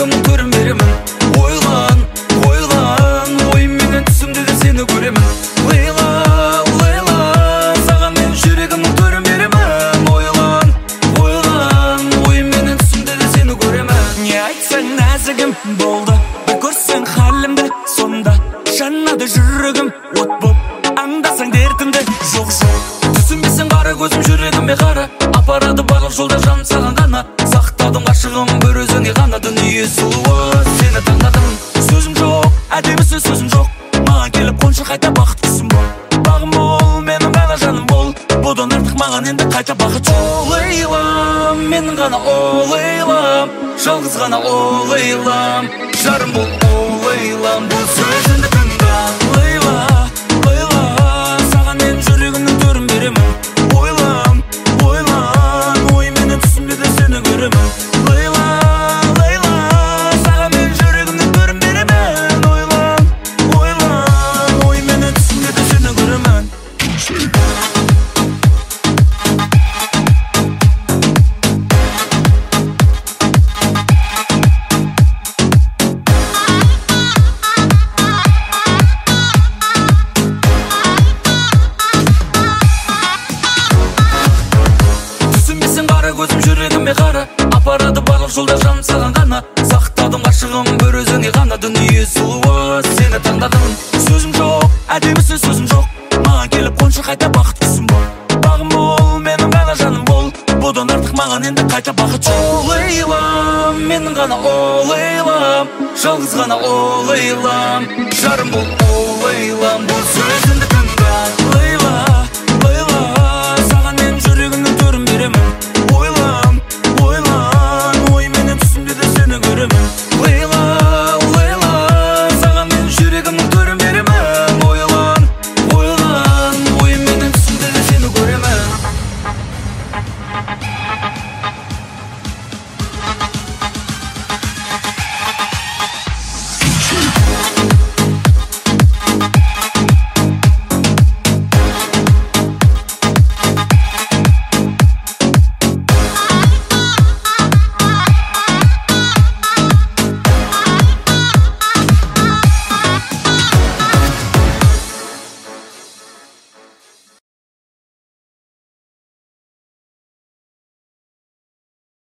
жүрегімнің төрін беремін. Ойлан, ойлан, ойымменен түсімде де сені көремін. Лейла, Лейла, саған мен жүрегімнің төрін беремін. Ойлан, ойлан, ойымменен түсімде де сені көремін. Не айтсаң нәзігім болды, бір көрсең халімді, сонда жанады жүрегім от боп, аңдасаң дертімді. Жоқ жоқ, түсінбесең қара көзім жүрегіме қара, апарады барлық жолда жаным саған ғана. Сақтадым ғашығым бір өзіңе ғана, дүние сұлуы сені таңдадым. Сөзім жоқ, әдемісі сөзім жоқ, маған келіп қоншы қайта бақыт құсым бол. Бағым бол, менің ғана жаным бол, бұдан артық маған енді қайта бақыт жоқ. О Лейлам, менің ғана о Лейлам, жалғыз ғана о Лейлам, жарым бол о Лейлам, бұл сөзіңді тыңда. Лейла, Лейла, саған мен жүрегімнің төрін беремін. Ойлан, ойлан, ойменен түсімде де сені көремін. Лейла, Лейла, саған мен жүрегімнің төрін беремін. Ойлан, ойлан, ойменен түсімде де сені көремін. Түсінбесең қара көзім жүрегіме қара, апарады барлық жолда жаным саған ғана. Сақтадым ғашығым бір өзіңе ғана, дүние сұлуы сені таңдадым. Сөзім жоқ, әдемісі сөзім жоқ, маған келіп қоншы қайта бақыт құсым бол. Бағым бол, менің ғана жаным бол, бұдан артық маған енді қайта бақыт жоқ. О Лейлам, менің ғана о Лейлам, жалғыз ғана о Лейлам, жарым бол о Лейлам, бұл сөзім